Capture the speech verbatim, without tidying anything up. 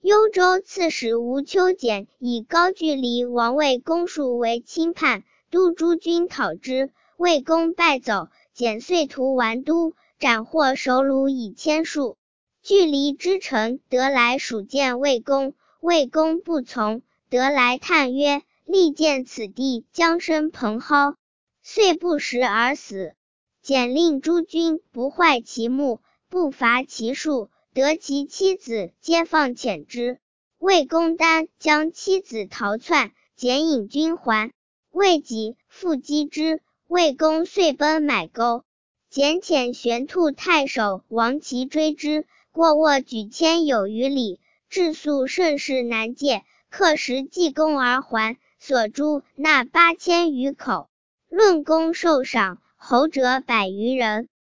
幽州刺史吴秋俭以高句丽王魏公述为亲叛，督诸军讨之，魏公败走，简遂屠完都，斩获首虏以千数。距离之臣得来属见魏公，魏公不从，得来叹曰：历见此地将生蓬蒿，遂不食而死。简令诸军不坏其木，不伐其树，得其妻子皆放遣之。魏公丹将妻子逃窜，简引军还。魏己复击之，魏公遂奔买沟。简遣玄兔太守王齐追之，过沃举千有余里，至宿顺势南界，刻石济功而还，所诛纳八千余口。论功受赏，侯者百余人。